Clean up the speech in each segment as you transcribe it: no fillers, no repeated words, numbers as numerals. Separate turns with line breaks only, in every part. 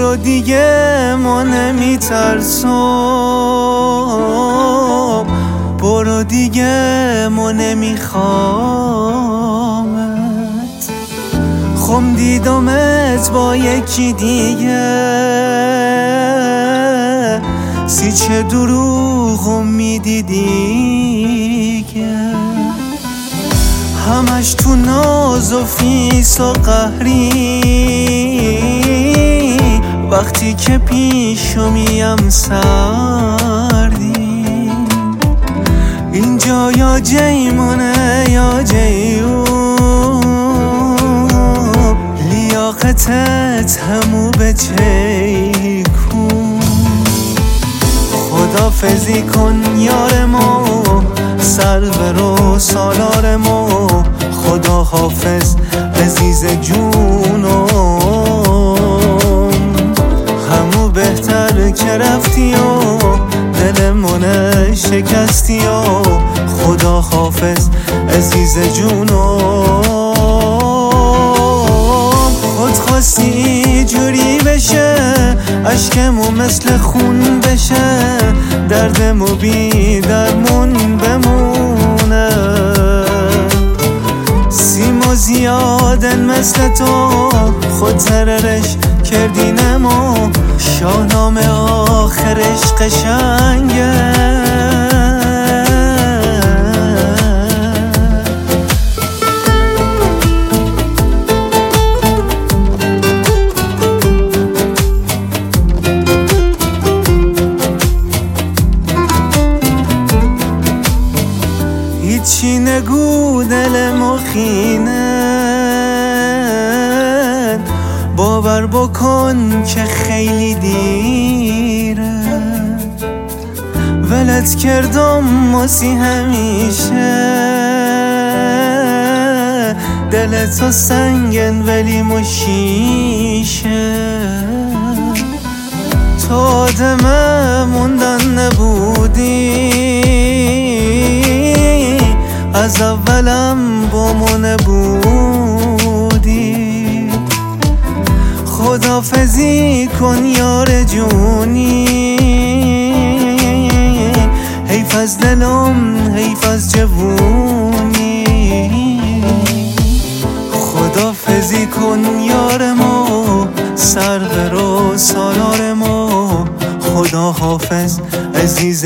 برو دیگه ما نمیترسم، برو دیگه ما نمیخوامت. خم دیدمت با یکی دیگه، سی چه دروغم میدیدی که همش تو ناز و فیس و قهری، وقتی که پیشو میم سردی. اینجا یا جیمونه یا جیوب، لیاقتت همو به چیکون. خدافزی کن یار ما، سرور و سالار ما. خدا حافظ عزیز جونم، همو بهتر که رفتی و دلمونه شکستی و. خدا حافظ عزیز جونم. خود خواستی جوری بشه، عشقمو مثل خون بشه، دردمو بی درمون بمونه. سیمو زیادن مثل تو، خود تررش کردی نمو. شاهنامه آخرش قشنگه. هیچی نگو دل مخینه، باور بکن که خیلی دیره. ولت کردم ماسی همیشه، دلتو سنگن ولی مشیشه. تو آدم موندن نبودی، از اولم با ما نبودی. خدافزی کن یار جونی، حیف از دلم حیف از جوونی. خدافزی کن یار ما، سرور و سالار ما. خدا حافظ عزیز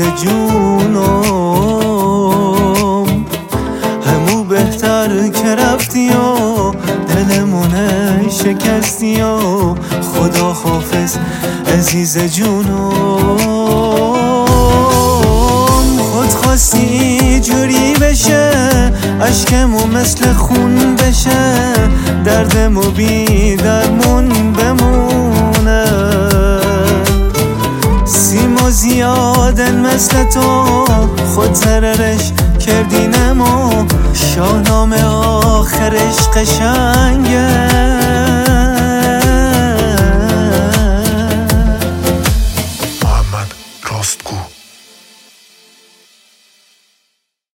جونم، همو بهتر که رفتی و دلمونه شکستی و. خدا حافظ عزیز جونم. خود خواستی جوری بشه، عشقمو مثل خون بشه، دردمو بی درمون بمونه. سیمو زیادن مثل تو، خود تررش کردی نمو. شاهنامه آخرش قشنگه.